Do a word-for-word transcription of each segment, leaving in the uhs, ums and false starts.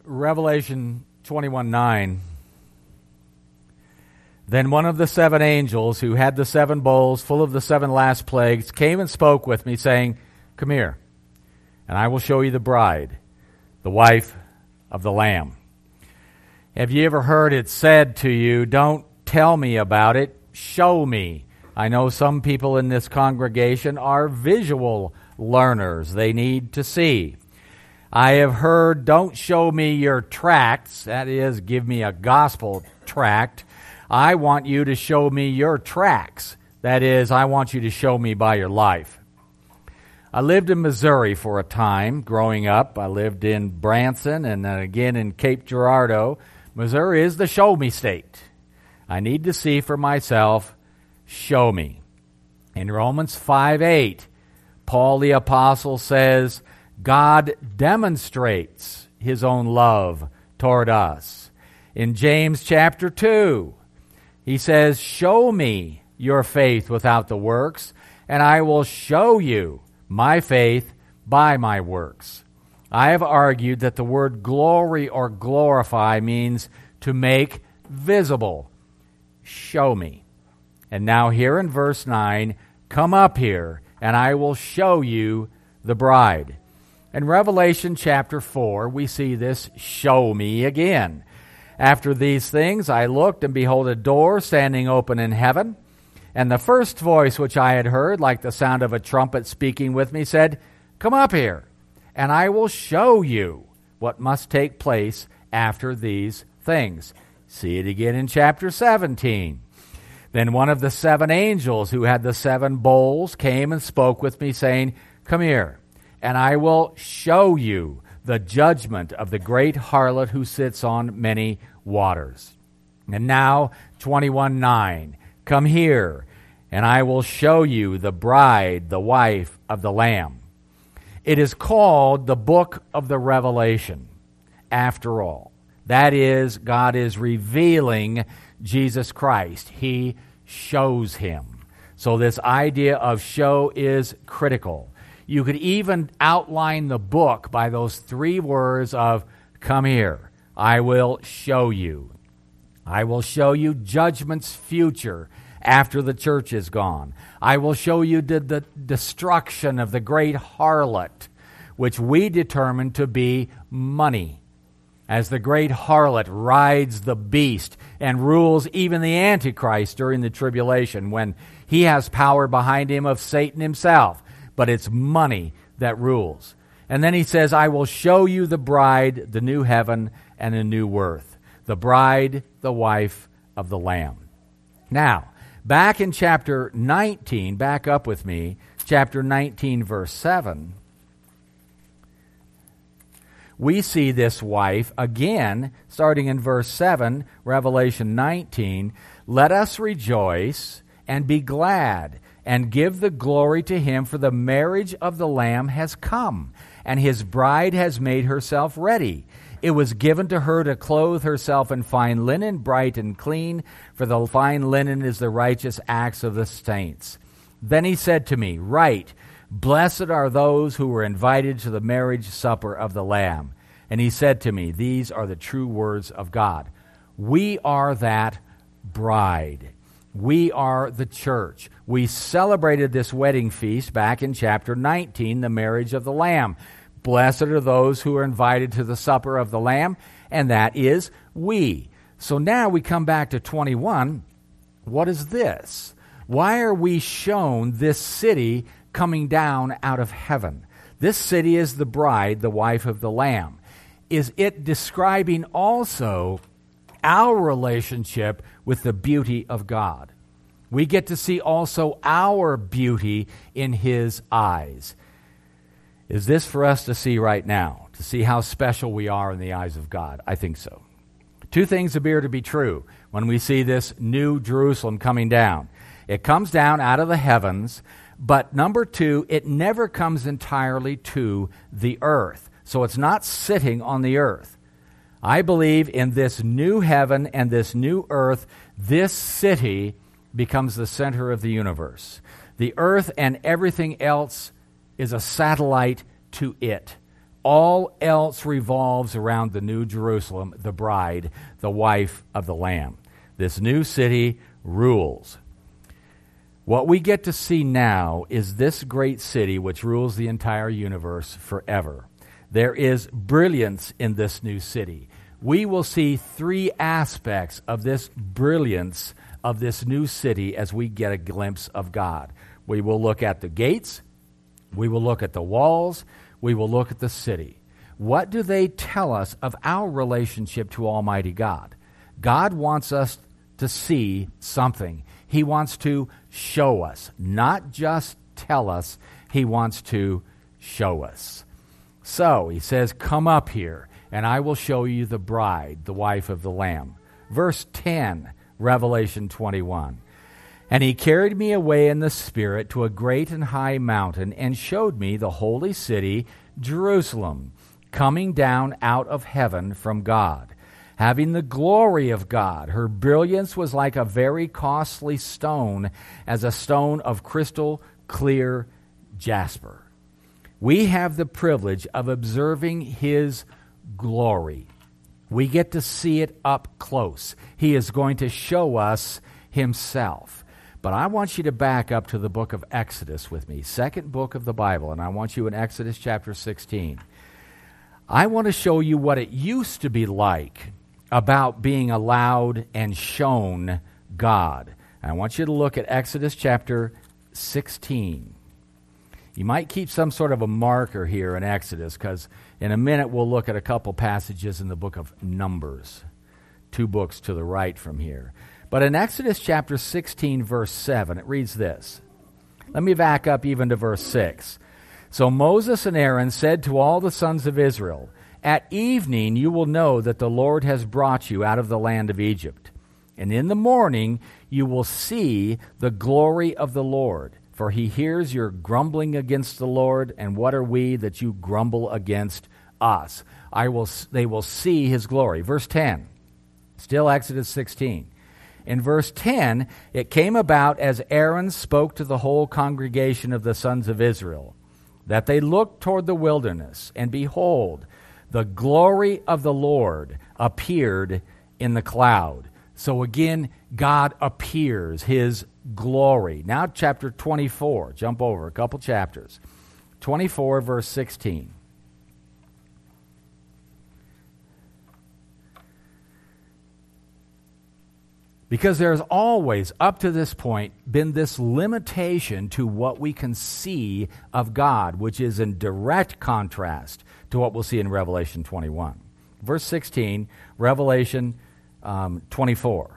Revelation twenty-one nine, then one of the seven angels who had the seven bowls full of the seven last plagues came and spoke with me, saying, "Come here, and I will show you the bride, the wife of the Lamb." Have you ever heard it said to you, "Don't tell me about it, show me"? I know some people in this congregation are visual learners. They need to see. I have heard, "Don't show me your tracts," that is, give me a gospel tract. I want you to show me your tracks. That is, I want you to show me by your life. I lived in Missouri for a time growing up. I lived in Branson and then again in Cape Girardeau. Missouri is the show me state. I need to see for myself. Show me. In Romans five eight, Paul the Apostle says, God demonstrates his own love toward us. In James chapter two, he says, show me your faith without the works, and I will show you my faith by my works. I have argued that the word glory or glorify means to make visible. Show me. And now here in verse nine, come up here, and I will show you the bride. In Revelation chapter four, we see this show me again. After these things I looked, and behold, a door standing open in heaven. And the first voice which I had heard, like the sound of a trumpet speaking with me, said, come up here, and I will show you what must take place after these things. See it again in chapter seventeen. Then one of the seven angels who had the seven bowls came and spoke with me, saying, come here, and I will show you the judgment of the great harlot who sits on many waters. And now, twenty-one nine, come here, and I will show you the bride, the wife of the Lamb. It is called the book of the Revelation, after all. That is, God is revealing Jesus Christ. He shows him. So this idea of show is critical. You could even outline the book by those three words of, come here, I will show you. I will show you judgment's future after the church is gone. I will show you the, the destruction of the great harlot, which we determine to be money. As the great harlot rides the beast and rules even the Antichrist during the tribulation, when he has power behind him of Satan himself. But it's money that rules. And then he says, I will show you the bride, the new heaven, and a new earth. The bride, the wife of the Lamb. Now, back in chapter nineteen, back up with me, chapter nineteen, verse seven, we see this wife again, starting in verse seven, Revelation nineteen, let us rejoice and be glad, and give the glory to him, for the marriage of the Lamb has come, and his bride has made herself ready. It was given to her to clothe herself in fine linen, bright and clean, for the fine linen is the righteous acts of the saints. Then he said to me, write, blessed are those who were invited to the marriage supper of the Lamb. And he said to me, these are the true words of God. We are that bride. We are the church. We celebrated this wedding feast back in chapter nineteen, the marriage of the Lamb. Blessed are those who are invited to the supper of the Lamb, and that is we. So now we come back to twenty-one. What is this? Why are we shown this city coming down out of heaven? This city is the bride, the wife of the Lamb. Is it describing also our relationship with the beauty of God? We get to see also our beauty in his eyes. Is this for us to see right now, to see how special we are in the eyes of God? I think so. Two things appear to be true when we see this new Jerusalem coming down. It comes down out of the heavens, but number two, it never comes entirely to the earth. So it's not sitting on the earth. I believe in this new heaven and this new earth, this city becomes the center of the universe. The earth and everything else is a satellite to it. All else revolves around the New Jerusalem, the bride, the wife of the Lamb. This new city rules. What we get to see now is this great city which rules the entire universe forever. There is brilliance in this new city. We will see three aspects of this brilliance of this new city as we get a glimpse of God. We will look at the gates. We will look at the walls. We will look at the city. What do they tell us of our relationship to Almighty God? God wants us to see something. He wants to show us, not just tell us. He wants to show us. So he says, come up here, and I will show you the bride, the wife of the Lamb. Verse ten, Revelation twenty-one. And he carried me away in the Spirit to a great and high mountain, and showed me the holy city, Jerusalem, coming down out of heaven from God, having the glory of God. Her brilliance was like a very costly stone, as a stone of crystal clear jasper. We have the privilege of observing his glory. We get to see it up close. He is going to show us himself. But I want you to back up to the book of Exodus with me, second book of the Bible, and I want you in Exodus chapter sixteen. I want to show you what it used to be like about being allowed and shown God. I want you to look at Exodus chapter sixteen. You might keep some sort of a marker here in Exodus, because in a minute we'll look at a couple passages in the book of Numbers, two books to the right from here. But in Exodus chapter sixteen, verse seven, it reads this. Let me back up even to verse six. So Moses and Aaron said to all the sons of Israel, at evening you will know that the Lord has brought you out of the land of Egypt. And in the morning you will see the glory of the Lord. For he hears your grumbling against the Lord, and what are we that you grumble against us? I will. They will see his glory. Verse ten, still Exodus sixteen. In verse ten, it came about as Aaron spoke to the whole congregation of the sons of Israel, that they looked toward the wilderness, and behold, the glory of the Lord appeared in the cloud. So again, God appears, his glory. Now chapter twenty-four, jump over a couple chapters. twenty-four, verse sixteen. Because there's always, up to this point, been this limitation to what we can see of God, which is in direct contrast to what we'll see in Revelation twenty-one. Verse sixteen, Revelation um, twenty-four.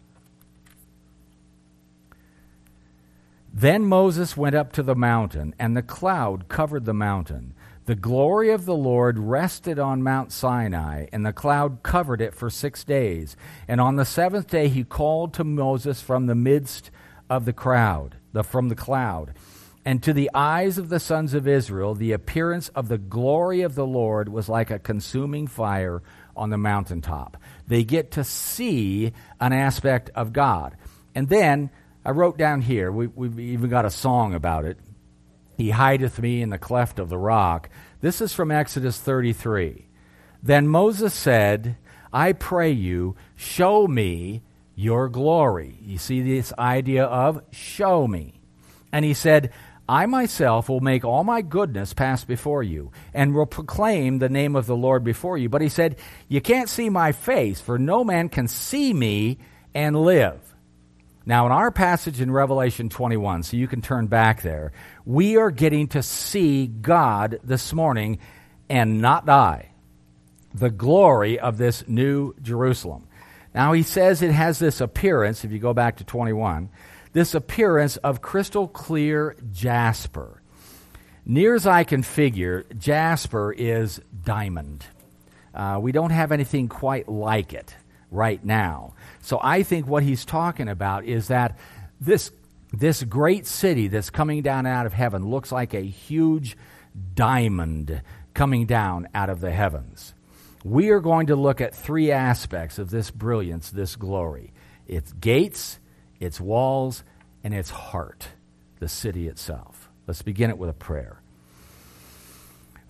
Then Moses went up to the mountain, and the cloud covered the mountain. The glory of the Lord rested on Mount Sinai, and the cloud covered it for six days. And on the seventh day he called to Moses from the midst of the crowd, the, from the cloud. And to the eyes of the sons of Israel, the appearance of the glory of the Lord was like a consuming fire on the mountaintop. They get to see an aspect of God. And then, I wrote down here, we, we've even got a song about it. He hideth me in the cleft of the rock. This is from Exodus thirty-three. Then Moses said, I pray you, show me your glory. You see this idea of show me. And he said, I myself will make all my goodness pass before you, and will proclaim the name of the Lord before you. But he said, you can't see my face, for no man can see me and live. Now, in our passage in Revelation twenty-one, so you can turn back there, we are getting to see God this morning and not die. The glory of this new Jerusalem. Now, he says it has this appearance, if you go back to twenty-one, this appearance of crystal clear jasper. Near as I can figure, jasper is diamond. Uh, we don't have anything quite like it right now. So I think what he's talking about is that this this great city that's coming down out of heaven looks like a huge diamond coming down out of the heavens. We are going to look at three aspects of this brilliance, this glory. Its gates, its walls, and its heart, the city itself. Let's begin it with a prayer.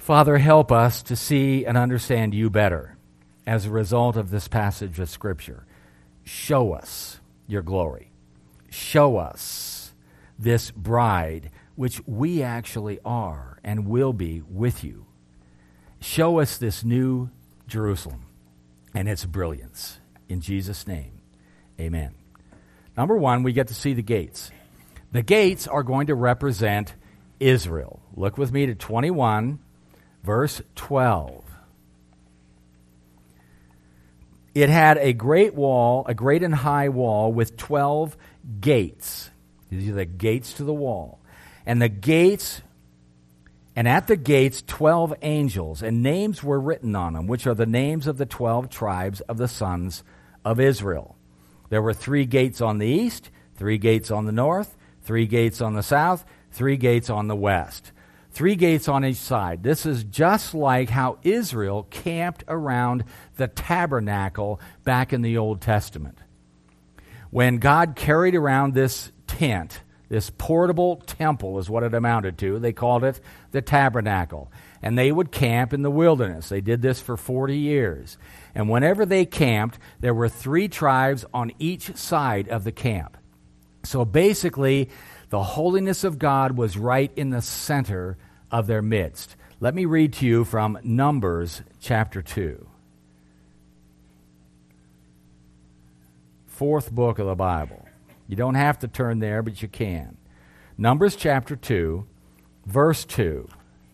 Father, help us to see and understand you better as a result of this passage of Scripture. Show us your glory. Show us this bride, which we actually are and will be with you. Show us this new Jerusalem and its brilliance. In Jesus' name, amen. Number one, we get to see the gates. The gates are going to represent Israel. Look with me to twenty-one, verse twelve. It had a great wall, a great and high wall with twelve gates. These are the gates to the wall. And the gates, and at the gates twelve angels, and names were written on them, which are the names of the twelve tribes of the sons of Israel. There were three gates on the east, three gates on the north, three gates on the south, three gates on the west. Three gates on each side. This is just like how Israel camped around the tabernacle back in the Old Testament. When God carried around this tent, this portable temple is what it amounted to. They called it the tabernacle. And they would camp in the wilderness. They did this for forty years. And whenever they camped, there were three tribes on each side of the camp. So basically, the holiness of God was right in the center of their midst. Let me read to you from Numbers chapter two. Fourth book of the Bible. You don't have to turn there, but you can. Numbers chapter two, verse two.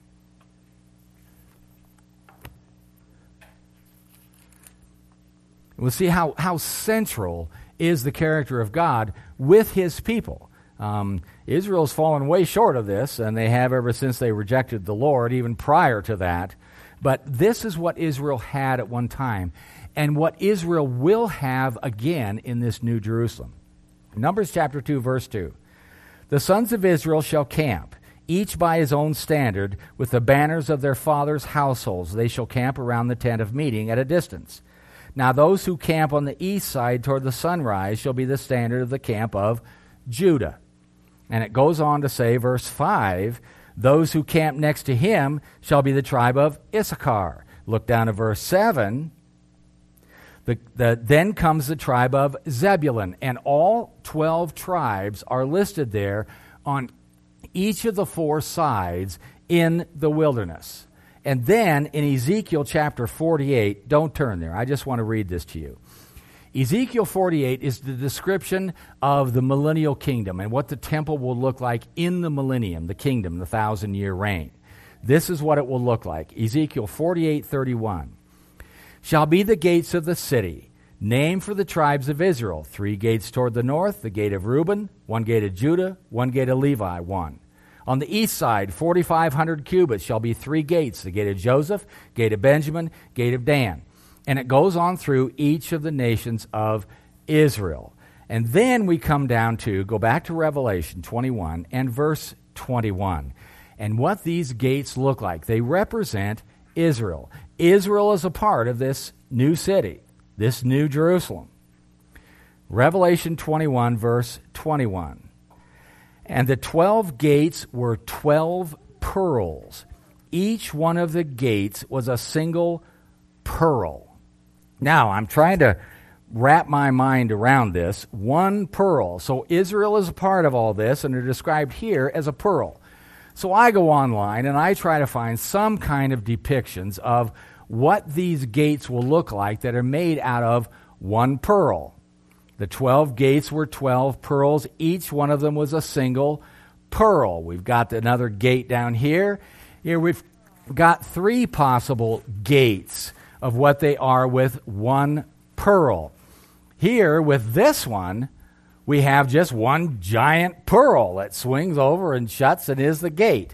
We'll see how, how central is the character of God with his people. Um, Israel's fallen way short of this, and they have ever since they rejected the Lord, even prior to that. But this is what Israel had at one time, and what Israel will have again in this new Jerusalem. Numbers chapter two, verse two. The sons of Israel shall camp, each by his own standard, with the banners of their fathers' households. They shall camp around the tent of meeting at a distance. Now those who camp on the east side toward the sunrise shall be the standard of the camp of Judah. And it goes on to say, verse five, those who camp next to him shall be the tribe of Issachar. Look down to verse seven. The, the, then comes the tribe of Zebulun, and all twelve tribes are listed there on each of the four sides in the wilderness. And then in Ezekiel chapter forty-eight, don't turn there, I just want to read this to you. Ezekiel forty-eight is the description of the millennial kingdom and what the temple will look like in the millennium, the kingdom, the thousand-year reign. This is what it will look like. Ezekiel forty-eight thirty-one. Shall be the gates of the city, named for the tribes of Israel. Three gates toward the north, the gate of Reuben, one gate of Judah, one gate of Levi, one. On the east side, forty-five hundred cubits shall be three gates, the gate of Joseph, gate of Benjamin, gate of Dan. And it goes on through each of the nations of Israel. And then we come down to, go back to Revelation twenty-one and verse twenty-one. And what these gates look like. They represent Israel. Israel is a part of this new city, this new Jerusalem. Revelation twenty-one, verse twenty-one. And the twelve gates were twelve pearls. Each one of the gates was a single pearl. Now, I'm trying to wrap my mind around this. One pearl. So Israel is a part of all this, and they're described here as a pearl. So I go online, and I try to find some kind of depictions of what these gates will look like that are made out of one pearl. The twelve gates were twelve pearls. Each one of them was a single pearl. We've got another gate down here. Here we've got three possible gates of what they are with one pearl. Here, with this one, we have just one giant pearl that swings over and shuts and is the gate.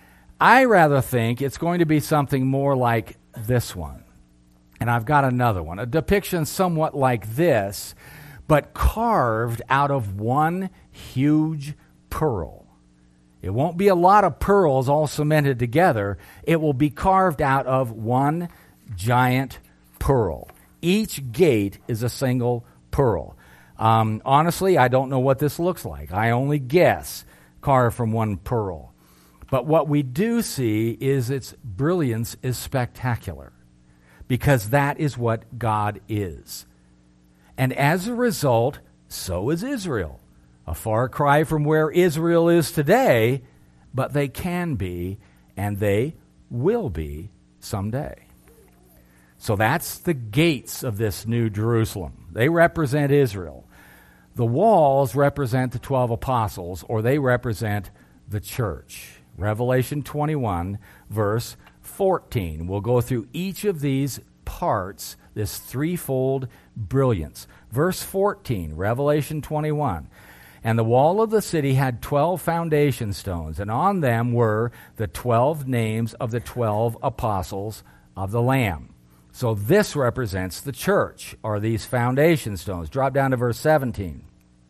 I rather think it's going to be something more like this one. And I've got another one, a depiction somewhat like this, but carved out of one huge pearl. It won't be a lot of pearls all cemented together. It will be carved out of one giant pearl. Each gate is a single pearl. Um, honestly, I don't know what this looks like. I only guess carved from one pearl. But what we do see is its brilliance is spectacular, because that is what God is. And as a result, so is Israel. A far cry from where Israel is today, but they can be, and they will be someday. So that's the gates of this New Jerusalem. They represent Israel. The walls represent the twelve apostles, or they represent the church. Revelation twenty-one, verse fourteen. We'll go through each of these parts, this threefold brilliance. Verse fourteen, Revelation twenty-one. And the wall of the city had twelve foundation stones, and on them were the twelve names of the twelve apostles of the Lamb. So this represents the church, or these foundation stones. Drop down to verse seventeen.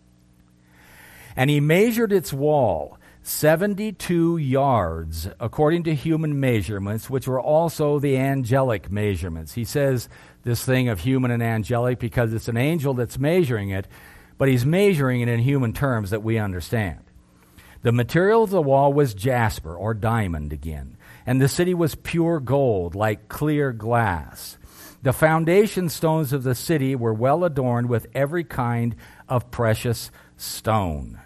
And he measured its wall seventy-two yards, according to human measurements, which were also the angelic measurements. He says this thing of human and angelic because it's an angel that's measuring it, but he's measuring it in human terms that we understand. The material of the wall was jasper, or diamond again, and the city was pure gold, like clear glass. The foundation stones of the city were well adorned with every kind of precious stone.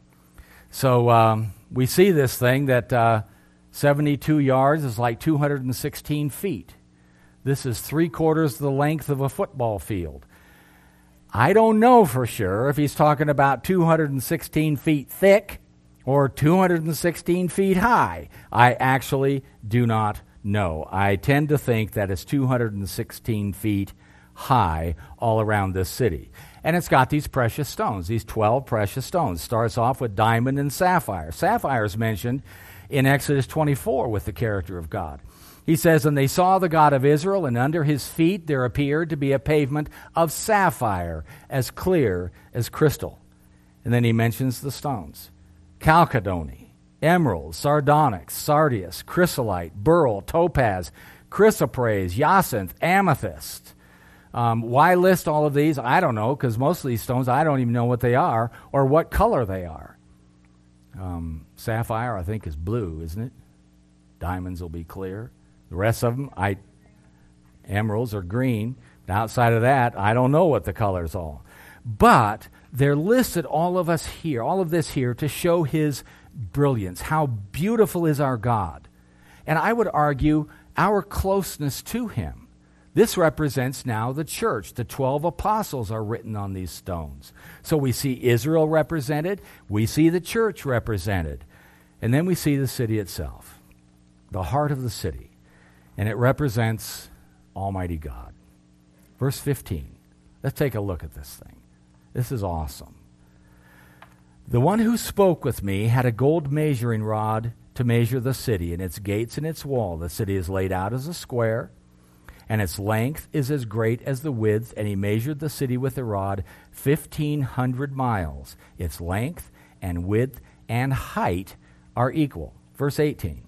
So um, we see this thing that uh, seventy-two yards is like two hundred sixteen feet. This is three quarters the length of a football field. I don't know for sure if he's talking about two hundred sixteen feet thick or two hundred sixteen feet high. I actually do not know. I tend to think that it's two hundred sixteen feet high all around this city. And it's got these precious stones, these twelve precious stones. Starts off with diamond and sapphire. Sapphire is mentioned in Exodus twenty-four with the character of God. He says, and they saw the God of Israel, and under his feet there appeared to be a pavement of sapphire, as clear as crystal. And then he mentions the stones. Chalcedony, emerald, sardonyx, sardius, chrysolite, beryl, topaz, chrysoprase, jacinth, amethyst. Um, why list all of these? I don't know, because most of these stones, I don't even know what they are or what color they are. Um, sapphire, I think, is blue, isn't it? Diamonds will be clear. The rest of them, I, emeralds are green. Outside of that, I don't know what the colors are. But they're listed, all of us here, all of this here, to show his brilliance. How beautiful is our God. And I would argue our closeness to him. This represents now the church. The twelve apostles are written on these stones. So we see Israel represented. We see the church represented. And then we see the city itself, the heart of the city. And it represents Almighty God. Verse fifteen. Let's take a look at this thing. This is awesome. The one who spoke with me had a gold measuring rod to measure the city and its gates and its wall. The city is laid out as a square, and its length is as great as the width, and he measured the city with a rod fifteen hundred miles. Its length and width and height are equal. Verse eighteen.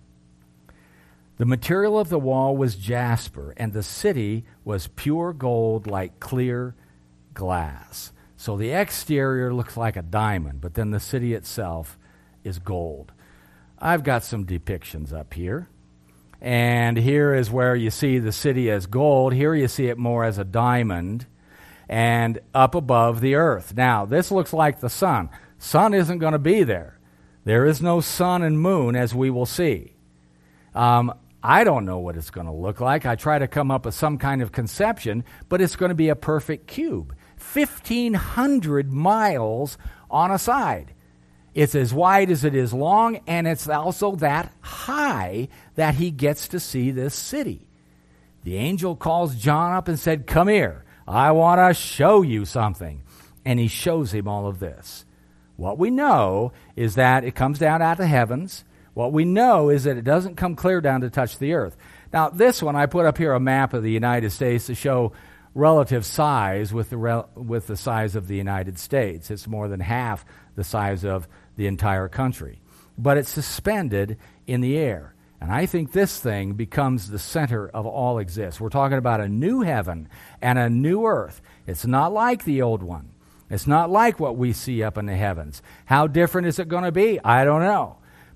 The material of the wall was jasper, and the city was pure gold like clear glass. So the exterior looks like a diamond, but then the city itself is gold. I've got some depictions up here. And here is where you see the city as gold. Here you see it more as a diamond and up above the earth. Now, this looks like the sun. Sun isn't going to be there. There is no sun and moon, as we will see. Um, I don't know what it's going to look like. I try to come up with some kind of conception, but it's going to be a perfect cube. fifteen hundred miles on a side. It's as wide as it is long, and it's also that high that he gets to see this city. The angel calls John up and said, "Come here. I want to show you something." And he shows him all of this. What we know is that it comes down out of the heavens. What we know is that it doesn't come clear down to touch the earth. Now, this one, I put up here a map of the United States to show relative size with the rel- with the size of the United States. It's more than half the size of the entire country. But it's suspended in the air. And I think this thing becomes the center of all exists. We're talking about a new heaven and a new earth. It's not like the old one. It's not like what we see up in the heavens. How different is it going to be? I don't know.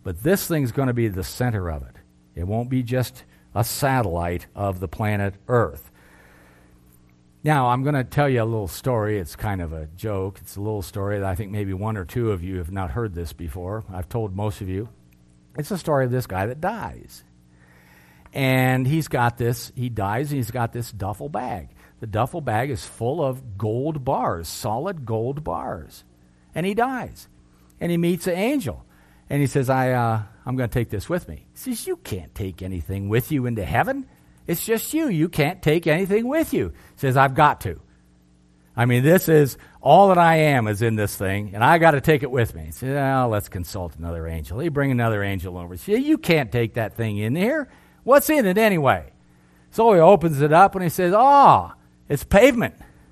But this thing's going to be the center of it. It won't be just a satellite of the planet Earth. Now, I'm going to tell you a little story. It's kind of a joke. It's a little story that I think maybe one or two of you have not heard this before. I've told most of you. It's a story of this guy that dies. And he's got this, he dies, and he's got this duffel bag. The duffel bag is full of gold bars, solid gold bars. And he dies. And he meets an angel. And he says, I, uh, I'm going to take this with me. He says, you can't take anything with you into heaven. It's just you. You can't take anything with you. He says, I've got to. I mean, this is, all that I am is in this thing, and I got to take it with me. He says, oh, let's consult another angel. He bring another angel over. He says, you can't take that thing in here. What's in it anyway? So he opens it up, and he says, oh, it's pavement.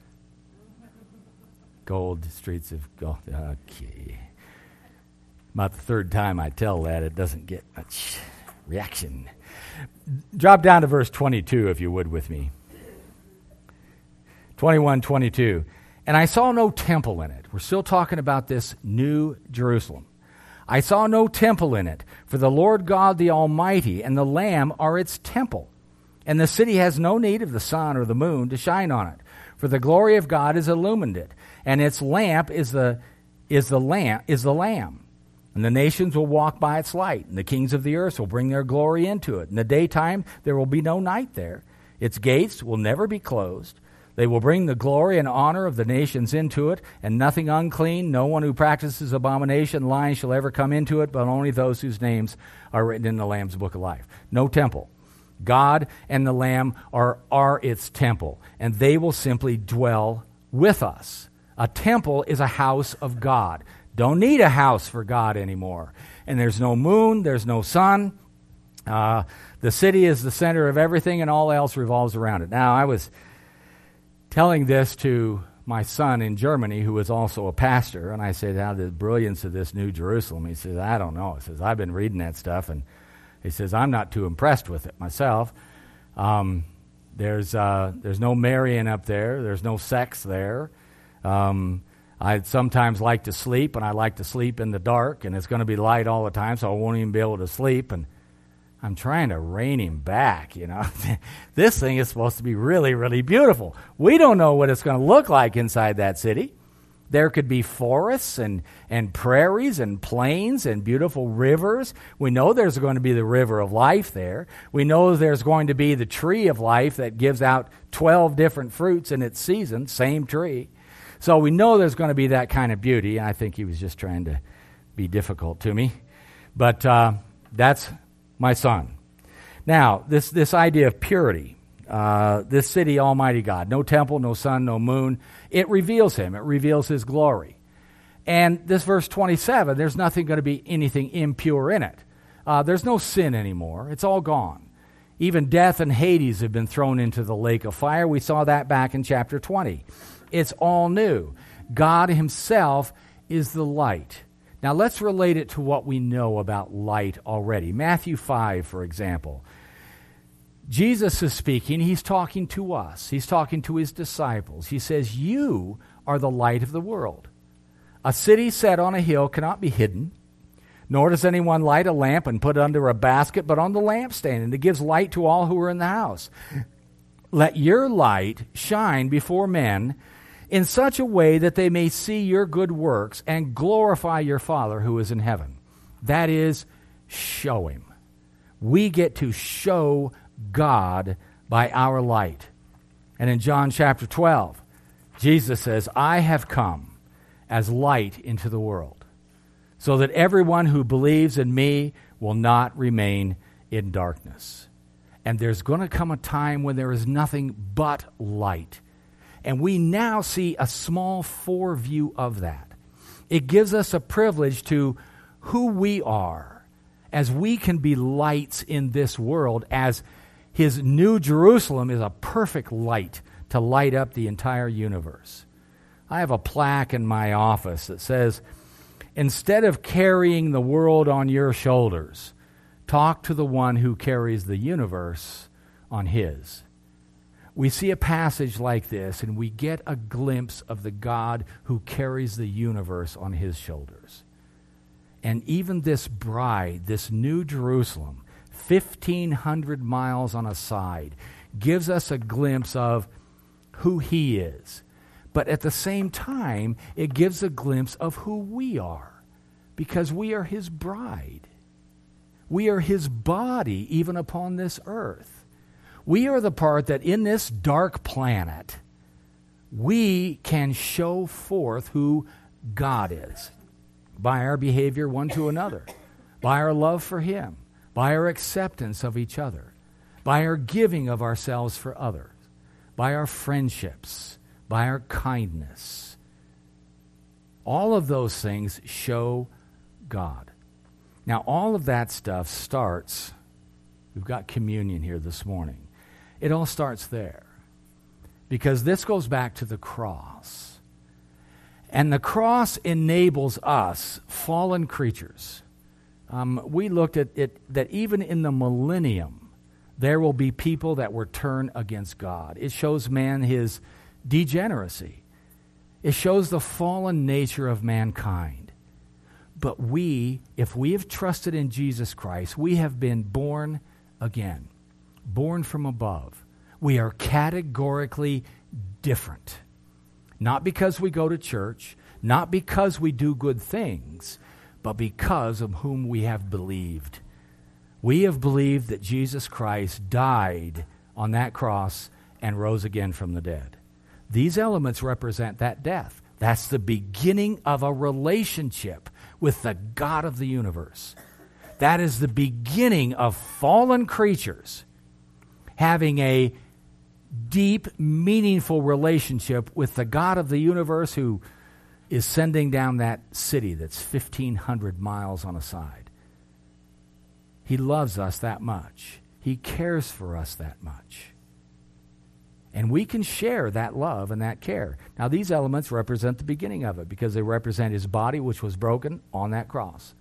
Gold streets of gold. Okay. About the third time I tell that, it doesn't get much reaction. Drop down to verse twenty-two, if you would, with me. twenty-one, twenty-two. And I saw no temple in it. We're still talking about this new Jerusalem. I saw no temple in it, for the Lord God the Almighty and the Lamb are its temple. And the city has no need of the sun or the moon to shine on it, for the glory of God has illumined it, and its lamp is the is the lamp is the Lamb. And the nations will walk by its light, and the kings of the earth will bring their glory into it. In the daytime there will be no night there. Its gates will never be closed. They will bring the glory and honor of the nations into it, and nothing unclean, no one who practices abomination, lying shall ever come into it, but only those whose names are written in the Lamb's book of life. No temple. God and the Lamb are, are its temple, and they will simply dwell with us. A temple is a house of God. Don't need a house for God anymore. And there's no moon, there's no sun. Uh, the city is the center of everything, and all else revolves around it. Now, I was telling this to my son in Germany, who is also a pastor, and I said, how the brilliance of this New Jerusalem. He says, I don't know. He says, I've been reading that stuff, and he says, I'm not too impressed with it myself. Um, there's uh, there's no marrying up there. There's no sex there. Um, I sometimes like to sleep, and I like to sleep in the dark, and it's going to be light all the time, so I won't even be able to sleep. And I'm trying to rein him back, you know. This thing is supposed to be really, really beautiful. We don't know what it's going to look like inside that city. There could be forests and, and prairies and plains and beautiful rivers. We know there's going to be the river of life there. We know there's going to be the tree of life that gives out twelve different fruits in its season, same tree. So we know there's going to be that kind of beauty. I think he was just trying to be difficult to me. But uh, that's my son. Now, this, this idea of purity, uh, this city, Almighty God, no temple, no sun, no moon, it reveals him. It reveals his glory. And this verse twenty-seven, there's nothing going to be anything impure in it. Uh, there's no sin anymore. It's all gone. Even death and Hades have been thrown into the lake of fire. We saw that back in chapter twenty. It's all new. God himself is the light. Now let's relate it to what we know about light already. Matthew five, for example. Jesus is speaking. He's talking to us. He's talking to his disciples. He says, you are the light of the world. A city set on a hill cannot be hidden, nor does anyone light a lamp and put it under a basket, but on the lampstand, and it gives light to all who are in the house. Let your light shine before men in such a way that they may see your good works and glorify your Father who is in heaven. That is, show him. We get to show God by our light. And in John chapter twelve, Jesus says, I have come as light into the world, so that everyone who believes in me will not remain in darkness. And there's going to come a time when there is nothing but light. And we now see a small foreview of that. It gives us a privilege to who we are, as we can be lights in this world, as his new Jerusalem is a perfect light to light up the entire universe. I have a plaque in my office that says, instead of carrying the world on your shoulders, talk to the one who carries the universe on his. We see a passage like this, and we get a glimpse of the God who carries the universe on his shoulders. and even this bride, this new Jerusalem, fifteen hundred miles on a side, gives us a glimpse of who he is. But at the same time, it gives a glimpse of who we are, because we are his bride. We are his body even upon this earth. We are the part that in this dark planet, we can show forth who God is by our behavior one to another, by our love for him, by our acceptance of each other, by our giving of ourselves for others, by our friendships, by our kindness. All of those things show God. Now, all of that stuff starts, we've got communion here this morning. It all starts there, because this goes back to the cross. And the cross enables us, fallen creatures. Um, we looked at it, that even in the millennium, there will be people that were turned against God. It shows man his degeneracy. It shows the fallen nature of mankind. But we, if we have trusted in Jesus Christ, we have been born again, born from above. We are categorically different. Not because we go to church, not because we do good things, but because of whom we have believed. We have believed that Jesus Christ died on that cross and rose again from the dead. These elements represent that death. That's the beginning of a relationship with the God of the universe. That is the beginning of fallen creatures having a deep, meaningful relationship with the God of the universe, who is sending down that city that's fifteen hundred miles on a side. He loves us that much. He cares for us that much. And we can share that love and that care. Now, these elements represent the beginning of it, because they represent his body, which was broken on that cross.